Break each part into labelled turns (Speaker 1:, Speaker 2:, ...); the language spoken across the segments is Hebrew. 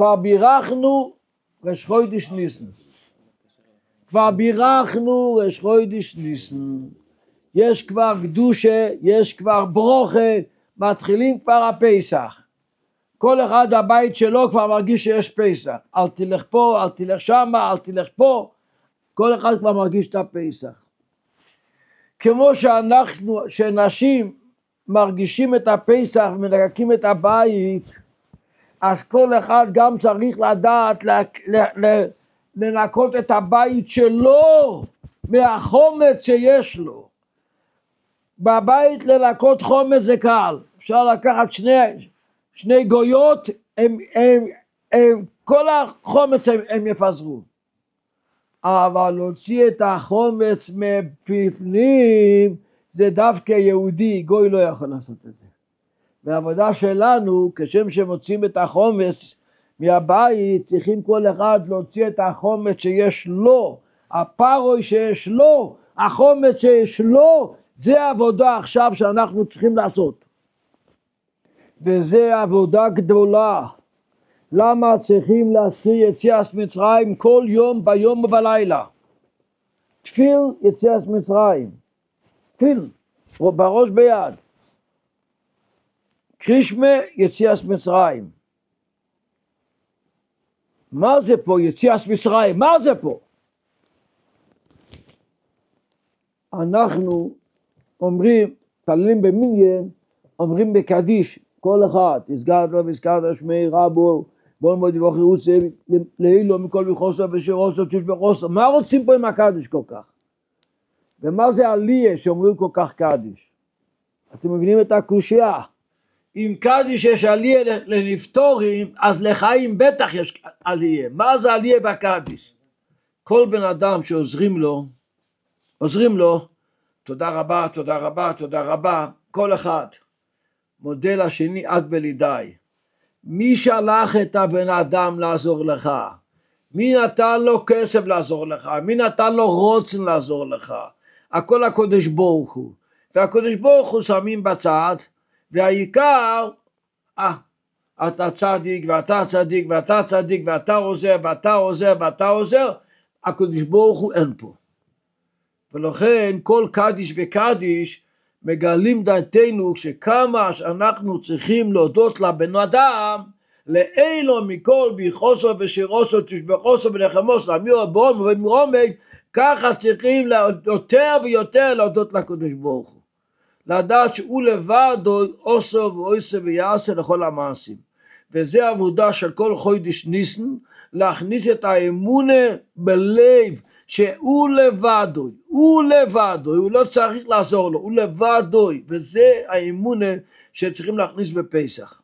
Speaker 1: כבר בירכנו ראש חודש ניסן. כבר בירכנו ראש חודש ניסן. יש כבר קדושה, יש כבר ברוכה, מתחילים כבר הפסח. כל אחד הבית שלו כבר מרגיש שיש פסח. אל תלך פה, אל תלך שמה, אל תלך פה. כל אחד כבר מרגיש את הפסח. כמו שנשים מרגישים את הפסח ומנקקים את הבית, אז כל אחד גם צריך לדעת לנקות את הבית שלו מהחומץ שיש לו. בבית לנקות חומץ זה קל. אפשר לקחת שני גויות, כל החומץ הם יפזרו. אבל להוציא את החומץ מפנים זה דווקא יהודי, גוי לא יכול לעשות את זה. והעבודה שלנו, כשם שמוצאים את החומץ מהבית, צריכים כל אחד להוציא את החומץ שיש לו, הפרוי שיש לו, החומץ שיש לו, זה העבודה עכשיו שאנחנו צריכים לעשות. וזה עבודה גדולה. למה צריכים להזכיר יציאת מצרים כל יום ביום ובלילה? תפיל יציאת מצרים. תפיל, בראש ביד. קרישמה יציאת מצרים. מה זה פה יציאת מצרים? מה זה פה? אנחנו אומרים, תלילים במניין, אומרים בקדיש, כל אחד, הזכרת לו והזכרת שמי רבו, בוא נמוד יבוך ירוצה, להילו מכל מחוסר ושרוסר, תשבחוסר. מה רוצים פה עם הקדיש כל כך? ומה זה עליה שאומרים כל כך קדיש? אתם מבינים את הקושייה? אם קדיש יש עליה לנפטורים, אז לחיים בטח יש עליה. מה זה עליה בקדיש? כל בן אדם שעוזרים לו, תודה רבה, תודה רבה, תודה רבה, כל אחד. מודל השני עד בלידי. מי שלח את הבן אדם לעזור לך? מי נתן לו כסף לעזור לך? מי נתן לו רוצן לעזור לך? הכל הקדוש ברוך הוא. והקדוש ברוך הוא שמים בצד, והעיקר, אתה צדיק ואתה צדיק ואתה צדיק ואתה עוזר ואתה עוזר ואתה עוזר, הקדוש ברוך הוא אין פה. ולכן כל קדיש וקדיש מגלים דעתנו שכמה שאנחנו צריכים להודות לבן אדם, לאילו מכל ביחוסו ושירוסו תשבחוסו ונחמוסו אמירו בורם ומרומג, ככה צריכים יותר ויותר להודות לקדוש ברוך הוא. לדעת שהוא לבד עושו ועושה ויעשה לכל המעשים. וזה עבודה של כל חודש ניסן, להכניס את האמונה בלב שהוא לבדוי, הוא לא צריך לעזור לו, הוא לבדוי, וזה האמונה שצריכים להכניס בפסח.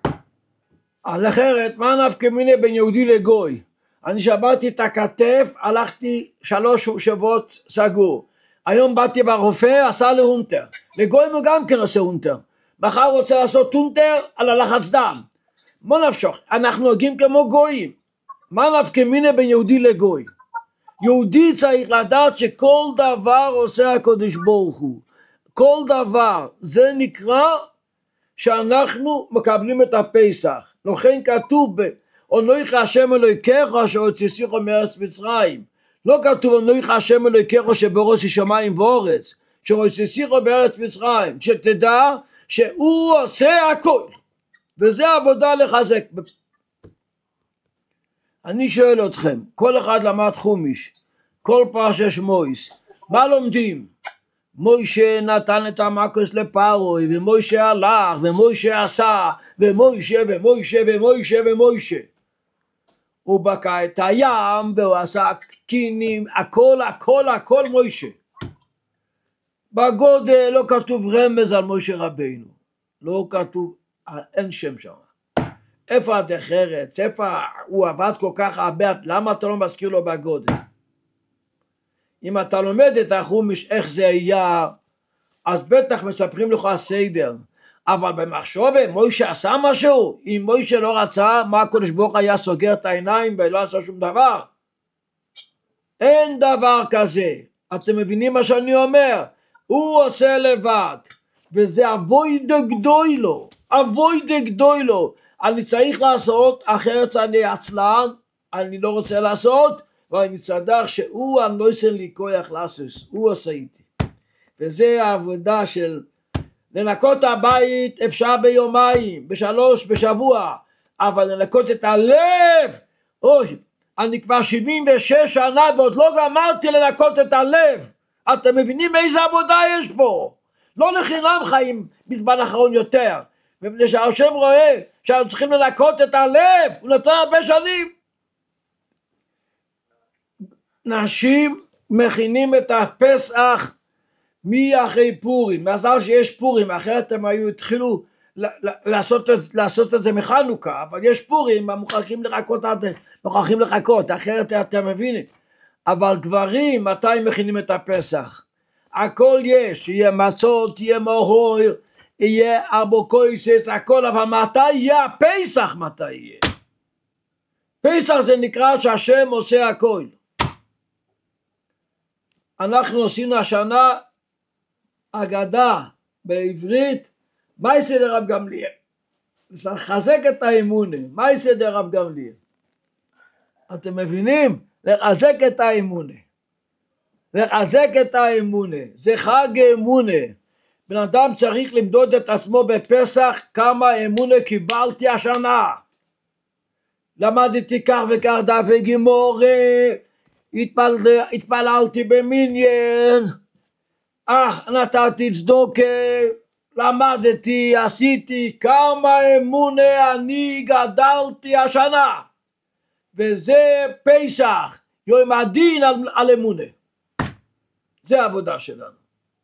Speaker 1: על אחרת, מה נפקא מינה בין יהודי לגוי? אני שברתי את הכתף, הלכתי 3 שבועות סגור. היום באתי ברופא, עשה לי הונטר. לגוי הוא גם כן עושה הונטר. מחר רוצה לעשות הונטר על הלחץ דם. מה נפשוך? אנחנו נוגעים כמו גויים. מה נפקא מינה בין יהודי לגוי? יהודי צריך לדעת שכל דבר עושה הקדוש ברוך הוא. כל דבר. זה נקרא שאנחנו מקבלים את הפסח. לכן כתוב אנוכי השם אלוהיכך אשר הוצאתיך מארץ מצרים. לא כתוב אנוכי השם אלוהיכך שבראש השמיים וארץ. שהוצאתיך מארץ מצרים. שתדע שהוא עושה הכל. וזה עבודה לחזק. אני שואל אתכם, כל אחד למד חומיש, כל פרשת מויס, מה לומדים? מוישה נתן את המקוס לפרוי, ומוישה הלך, ומוישה עשה, ומוישה. הוא בקע את הים, והוא עשה קינים, הכל מוישה. בגודל לא כתוב רמז על מוישה רבינו, לא כתוב, אין שם שם. איפה הדחרץ, איפה הוא עבד כל כך הרבה, למה אתה לא מזכיר לו בגודל? אם אתה לומד את החומיש איך זה היה, אז בטח מספרים לך סדר, אבל במחשבה מוישה עשה משהו, אם מוישה לא רצה, מה הקדוש ברוך היה סוגר את העיניים ולא עשה שום דבר? אין דבר כזה, אתם מבינים מה שאני אומר? הוא עושה לבד, וזה אבוידה גדולו, אבוידה גדולו. אני צריך לעשות, אחרת אני עצלן, אני לא רוצה לעשות, ואני צדק שהוא הנויסן לי כוח לעשות, הוא עושה איתי. וזה העבודה של לנקות הבית אפשר ביומיים, בשלוש, בשבוע, אבל לנקות את הלב, אוי, אני כבר 76 שנה ועוד לא גמרתי לנקות את הלב. אתם מבינים איזה עבודה יש פה? לא לחינם חיים בזמן האחרון יותר, מפני שהשם רואה שאנחנו צריכים לנקות את הלב, הוא נותן הרבה שנים. נשים מכינים את הפסח מאחרי פורים, מזל שיש פורים, אחרת הם היו התחילו לעשות את זה מחנוכה, אבל יש פורים, מוכרחים לחכות, אחרת אתם מבינים. אבל גברים, מתי מכינים את הפסח? הכל יש, יהיה מצות, יהיה מוהור, יהיה אבוקויסס, הכל, אבל מתי יהיה הפסח? מתי יהיה? פסח זה נקרא שהשם עושה הכל. אנחנו עשינו השנה אגדה בעברית, מה יעשה לרב גמליאל? לחזק את האמונה, מה יעשה לרב גמליאל? אתם מבינים? לחזק את האמונה. לחזק את האמונה, זה חג אמונה. בן אדם צריך למדוד את עצמו בפסח, כמה אמונה קיבלתי השנה. למדתי כך וכך דפי גמורה, התפללתי במניין, נתתי צדוקה, למדתי, עשיתי, כמה אמונה אני גדלתי השנה. וזה פסח, יום הדין על אמונה. זה העבודה שלנו.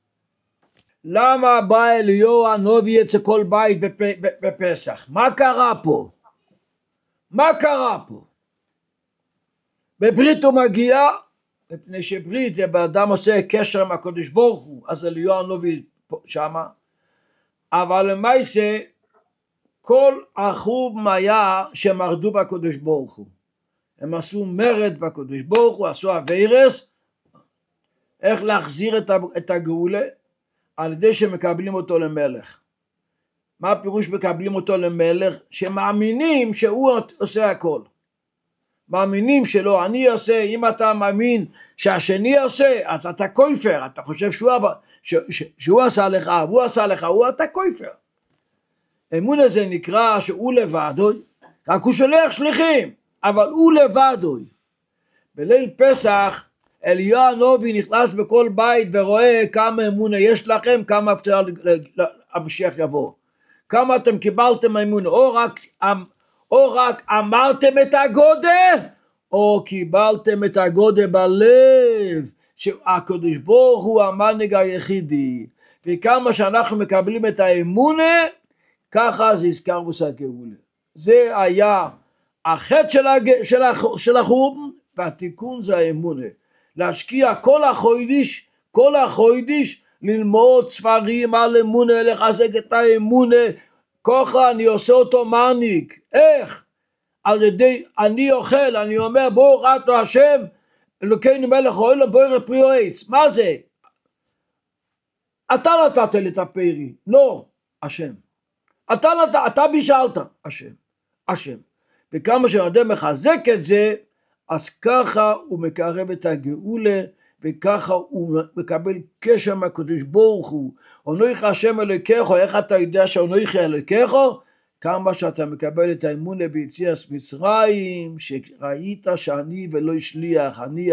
Speaker 1: למה בא אליהו הנביא אצל כל בית בפסח? מה קרה פה? מה קרה פה? בברית הוא מגיע, מפני שברית זה באדם עושה קשר עם הקדוש ברוך הוא, אז אליהו הנביא שמה, אבל למעשה כל החורבן היה שמרדו בקדוש ברוך הוא. הם עשו מרד בקדוש ברוך הוא, עשו הווירס, איך להחזיר את הגאולה? על ידי שמקבלים אותו למלך. מה הפירוש מקבלים אותו למלך? שמאמינים שהוא עושה הכל. מאמינים שלא, אני עושה, אם אתה מאמין שהשני עושה, אז אתה כופר, אתה חושב שהוא עשה לך, והוא עשה לך, אתה כופר. אמון הזה נקרא שהוא לבדו, רק הוא שולח שליחים, אבל הוא לבדו. בליל פסח, אליהו הנביא נכנס בכל בית ורואה כמה אמונה יש לכם, כמה אפשר המשיח יבוא. כמה אתם קיבלתם אמונה, או רק אמרתם את הגודל, או קיבלתם את הגודל בלב, שהקדוש ברוך הוא המנהיג היחידי. וכמה שאנחנו מקבלים את האמונה, ככה זה יזכר מושג גאולה. זה היה החטא של החורבן, והתיקון זה האמונה. להשקיע כל החודש, ללמוד ספרים על אמונה, לחזק את האמונה, ככה אני עושה אותו מנהיג. איך? על ידי, אני אוכל, אני אומר ברוך אתה השם, אלוקינו מלך העולם בורא פרי עץ. מה זה? אתה נתת לי את הפרי, לא השם. אתה בישלת, השם. וכמה שאדם מחזק את זה, אז ככה הוא מקרב את הגאולה, וככה הוא מקבל קשר מהקדוש ברוך הוא. אנוכי השם אלוקיך, איך אתה יודע שאנוכי אלוקיך? כמה שאתה מקבל את האמונה ביציאת מצרים, שראית שאני ולא שליח, אני.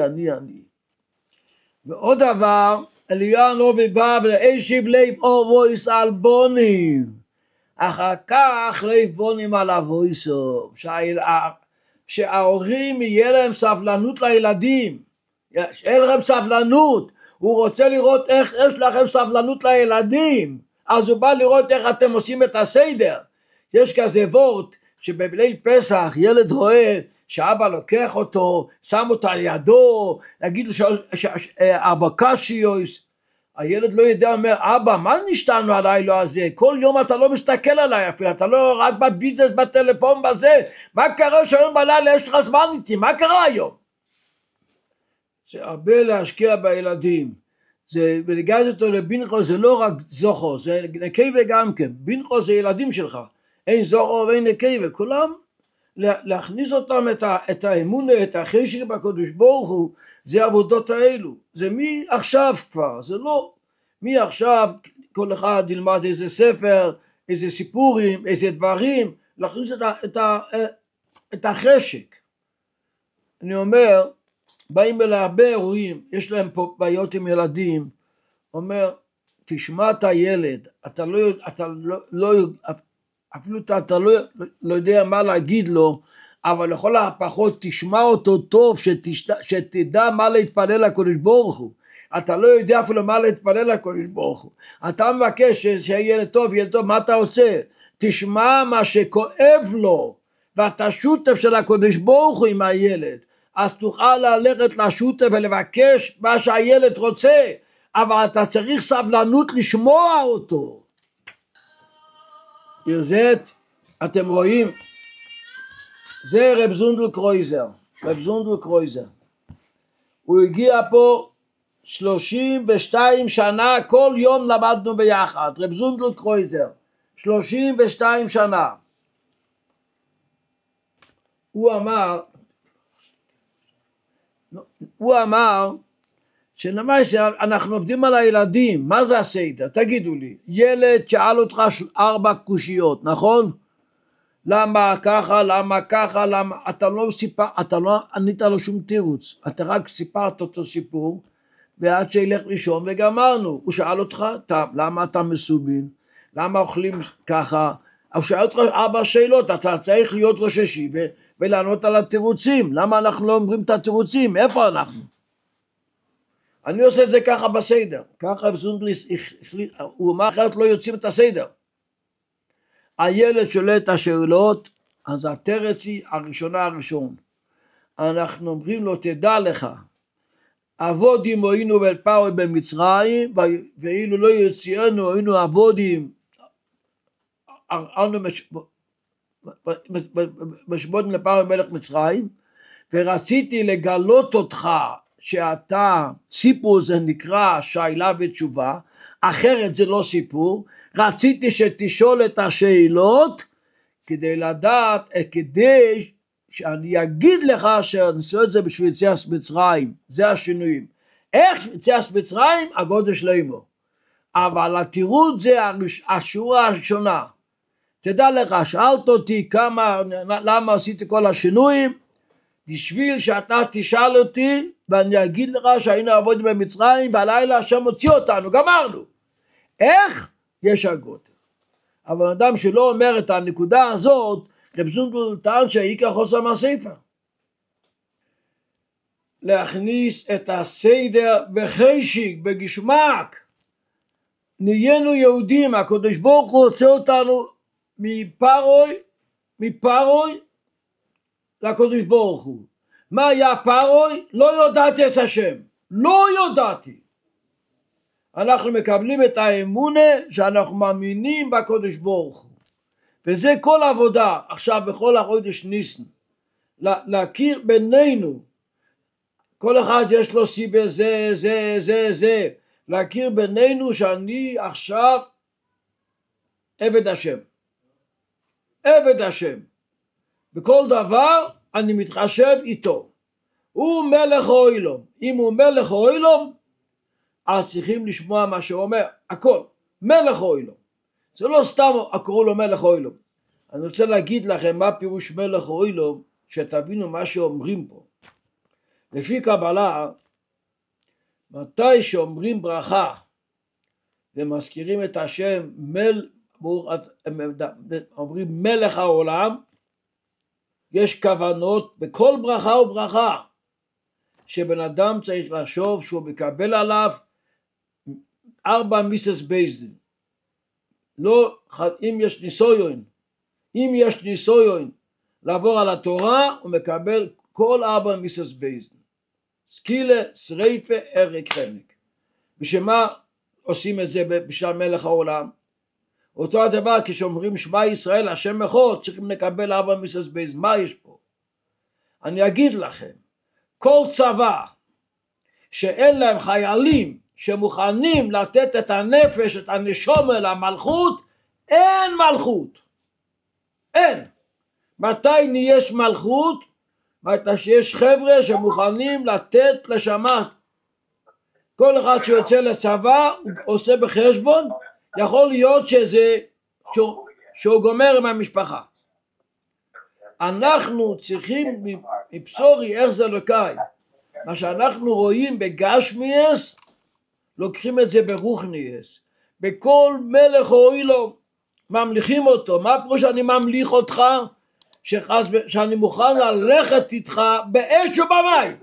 Speaker 1: ועוד דבר, אליהו הנביא בא והשיב לב אבויס על בונים, אחר כך לב בונים על אבויסו, שההורים יהיה להם סבלנות לילדים, אין לכם סבלנות, הוא רוצה לראות איך יש לכם סבלנות לילדים, אז הוא בא לראות איך אתם עושים את הסדר. יש כזה וורט שבליל פסח ילד רואה שאבא לוקח אותו, שם אותו על ידו, להגיד לו שאבא קשיוס, הילד לא יודע, אומר אבא מה נשתנו הלילה הזה, כל יום אתה לא מסתכל עליי אפילו, אתה לא רק בביזנס בטלפון בזה, מה קרה שהיום בלילה יש לך זמן איתי, מה קרה היום? זה הרבה להשקיע בילדים, זה, ולגז אותו לבינכו זה לא רק זוכו, זה נקבה גם כן, בינכו זה ילדים שלך, אין זוכו ואין נקבה, כולם להכניס אותם את האמונה, את החשק בקדוש ברוך הוא, זה עבודות האלו, זה מי עכשיו כבר, זה לא מי עכשיו כל אחד ילמד איזה ספר, איזה סיפורים, איזה דברים, להכניס את החשק. אני אומר, באים אלה הרבה אירועים, יש להם פה בעיות עם ילדים, אומר, תשמע את הילד, אתה לא יודע מה להגיד לו, אבל לכל הפחות תשמע אותו טוב, שתדע מה להתפלל לקדוש ברוך הוא. אתה לא יודע אפילו מה להתפלל לקדוש ברוך הוא. אתה מבקש שילד טוב, ילד טוב, מה אתה רוצה? תשמע מה שכואב לו, ואתה שותף של הקדוש ברוך הוא עם הילד. אז תוכל ללכת לשותף ולבקש מה שהילד רוצה, אבל אתה צריך סבלנות לשמוע אותו. יוזאת, אתם רואים, זה רב זונדל קרויזר, הוא הגיע פה 32 שנה, כל יום למדנו ביחד, רב זונדל קרויזר, 32 שנה. הוא אמר שלמעשה אנחנו עובדים על הילדים, מה זה הסדר? תגידו לי, ילד שאל אותך 4 קושיות, נכון? למה ככה, למה אתה לא ענית לו שום תירוץ, אתה רק סיפרת אותו סיפור, ועד שילך לישון וגמרנו. הוא שאל אותך, למה אתה מסובין? למה אוכלים ככה? הוא שאל אותך 4 שאלות, אתה צריך להיות ראש ישיבה ולענות על התירוצים. למה אנחנו לא אומרים את התירוצים? איפה אנחנו? אני עושה את זה ככה בסדר, ככה זונדליס החליט, הוא אמר אחרת לא יוצאים את הסדר. הילד שואל את השאלות, אז התרץ היא הראשון. אנחנו אומרים לו, תדע לך, עבודים היינו אל פרעה במצרים, ואילו לא יוציאנו היינו עבודים, אנו משבודים לפרעה מלך מצרים, ורציתי לגלות אותך, שאתה, סיפור זה נקרא שאלה ותשובה, אחרת זה לא סיפור, רציתי שתשאול את השאלות, כדי לדעת, כדי שאני אגיד לך שאני עושה את זה בשביל יציאת מצרים, זה השינויים. איך יציאת מצרים? הגודש לאמו. אבל התירוץ זה השורה הראשונה. תדע לך, שאלת אותי למה עשיתי כל השינויים, בשביל שאתה תשאל אותי, ואני אגיד לך שהיינו עבודים במצרים, והלילה השם הוציא אותנו, גמרנו. איך? יש הגודל. אבל אדם שלא אומר את הנקודה הזאת, רב זונדל טען שהעיקר חוסר מהספר. להכניס את הסדר בחשק, בגשמק. נהיינו יהודים, הקדוש ברוך הוא הוציא אותנו מפרוי לקדוש ברוך הוא. מה היה פרוי? לא ידעתי את השם. לא ידעתי. אנחנו מקבלים את האמונה שאנחנו מאמינים בקדוש ברוך הוא. וזה כל עבודה, עכשיו בכל החודש ניסן. להכיר בינינו. כל אחד יש לו סיבה זה. להכיר בינינו שאני עכשיו עבד השם. עבד השם. בכל דבר אני מתחשב איתו. הוא מלך העולם. אם הוא מלך העולם, אז צריכים לשמוע מה שהוא אומר. הכל. מלך העולם. זה לא סתם קראו לו מלך העולם. אני רוצה להגיד לכם מה פירוש מלך העולם, שתבינו מה שאומרים פה. לפי קבלה, מתי שאומרים ברכה, ומזכירים את השם, אומרים מלך העולם, יש כוונות בכל ברכה וברכה, שבן אדם צריך לחשוב שהוא מקבל עליו 4 מיסס בייזדין. לא, אם יש ניסויון לעבור על התורה, הוא מקבל כל 4 מיסס בייזדין. סקילה, שריפה, הרג, חנק. בשמה עושים את זה בשביל מלך העולם? אותו הדבר כשאומרים שמע ישראל השם אחד, צריכים לקבל 4 מיסס בייזדין. מה יש פה? אני אגיד לכם, כל צבא שאין להם חיילים שמוכנים לתת את הנפש, את הנשמה למלכות, אין מלכות. אין. מתי יש מלכות? מתי שיש חבר'ה שמוכנים לתת לשמה. כל אחד שיוצא לצבא, הוא עושה בחשבון, יכול להיות שהוא גומר עם המשפחה. אנחנו צריכים מבשורי איך זה לוקאי. מה שאנחנו רואים בגשמיאס, לוקחים את זה ברוחניאס. בכל מלך אוי לו, ממליכים אותו. מה פירוש שאני ממליך אותך? שאני מוכן ללכת איתך באש ובמים.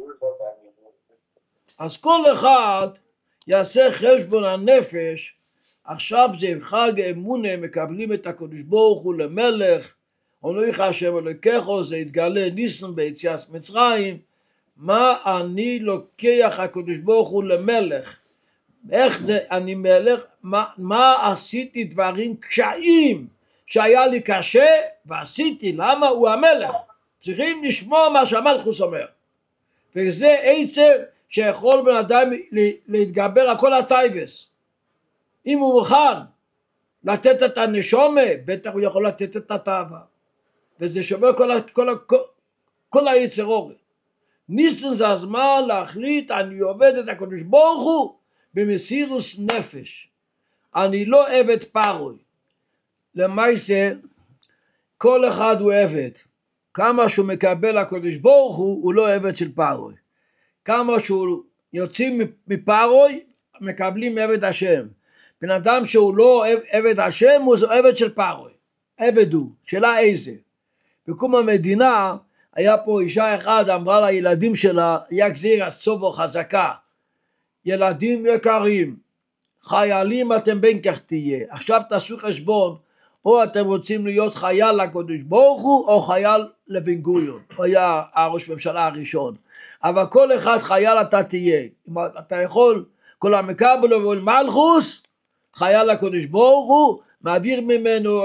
Speaker 1: אז כל אחד יעשה חשבון הנפש. עכשיו זה חג אמונה, מקבלים את הקדוש ברוך הוא למלך, אנוכי השם אלוקיך, זה יתגלה ניסן ביציאת מצרים. מה אני לוקח הקדוש ברוך הוא למלך? איך זה אני מלך? מה עשיתי דברים קשיים שהיה לי קשה ועשיתי? למה? הוא המלך. צריכים לשמוע מה שהמלכוס אומר, וזה עצר שיכול בן אדם להתגבר על כל הטייבס. אם הוא מוכן לתת את הנשומה, בטח הוא יכול לתת את התאווה, וזה שובר כל היצר אור. ניסן זה הזמן להחליט, אני עובד את הקדוש ברוך הוא במסירוס נפש. אני לא עבד פרוי. למעשה כל אחד הוא עבד. כמה שהוא מקבל הקדוש ברוך הוא לא עבד של פרוי. כמה שהוא יוצאים מפרוי, מקבלים עבד השם. בן אדם שהוא לא עבד השם, הוא עבד של פרוי. עבד הוא, שאלה איזה. בקום המדינה, היה פה אישה אחד, אמרה לילדים שלה, יגזיר הסובו חזקה. ילדים יקרים, חיילים אתם בין כך תהיה. עכשיו תעשו חשבון, או אתם רוצים להיות חייל לקדוש ברוך הוא, או חייל לבן גוריון. הוא היה הראש ממשלה הראשון. אבל כל אחד חייל אתה תהיה. אתה יכול, כל המקבל ולמלכוס, חייל לקדוש ברוך הוא, מעביר ממנו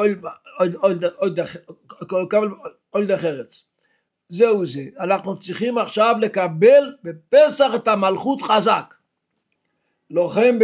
Speaker 1: עוד אחרץ. זהו זה. אנחנו צריכים עכשיו לקבל בפסח את המלכות חזק. לכן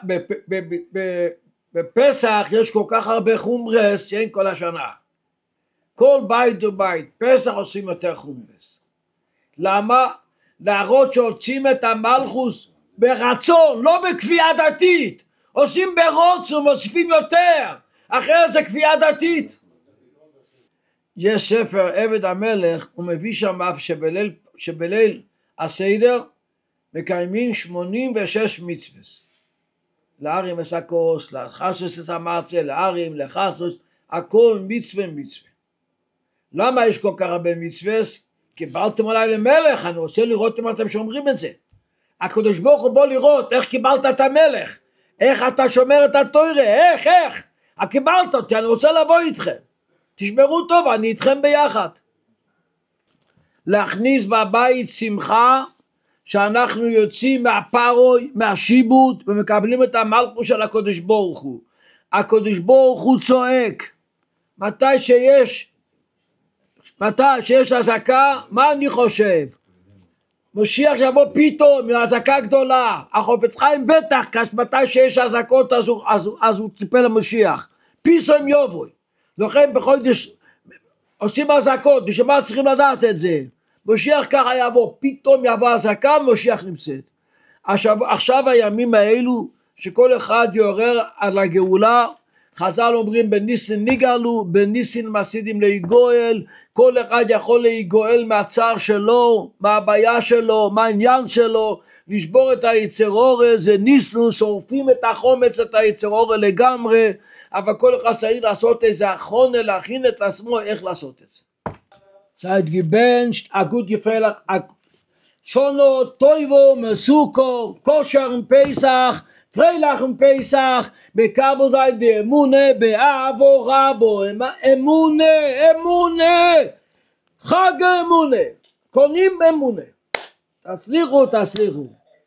Speaker 1: בפסח יש כל כך הרבה חומרס שאין כל השנה. כל בית ובית, פסח עושים יותר חומרס. למה? להראות שעושים את המלכוס ברצון, לא בכפייה דתית. עושים ברוצו, מוסיפים יותר. אחרת זה כפייה דתית. יש ספר עבד המלך, הוא מביא שם שבליל הסדר מקיימים 86 מצוות. לארים וסקוס, לחסוס וסמרצה, לארים, לחסוס, הכל מצווה. למה יש כל כך הרבה מצוות? קיבלתם עליי למלך, אני רוצה לראות אם אתם שומרים את זה. הקדוש ברוך הוא בוא לראות איך קיבלת את המלך, איך אתה שומר את התורה, איך? קיבלת אותי, אני רוצה לבוא איתכם. תשמרו טוב, אני איתכם ביחד. להכניס בבית שמחה, שאנחנו יוצאים מהפרוי, מהשיבוט, ומקבלים את המלכות של הקדוש ברוך הוא. הקדוש ברוך הוא צועק. מתי שיש אזעקה, מה אני חושב? משיח יבוא פתאום מהאזעקה גדולה. החפץ חיים בטח, מתי שיש אזעקות אז הוא ציפה למשיח. פיסום יובוי. לכן בחודש עושים אזעקות, בשביל מה צריכים לדעת את זה? משיח ככה יבוא, פתאום יבוא אזעקה, משיח נמצאת. עכשיו הימים האלו, שכל אחד יעורר על הגאולה, חז"ל אומרים בניסן ניגלו, בניסן מסידים להיגואל, כל אחד יכול להיגואל מהצער שלו, מהבעיה שלו, מהעניין שלו, לשבור את היצר אור, זה ניסן, שורפים את החומץ, את היצר אור לגמרי, אבל כל אחד צריך לעשות איזה הכונה, להכין את עצמו איך לעשות את זה. Seid gebencht, a gut gefehlach, a Schono, Toivo, Mesuko, Kosher und Pesach, Freilach und Pesach, bekabel seid die Emune, beavo rabo, Emune, Chag Emune, Konim Emune. תצליחו.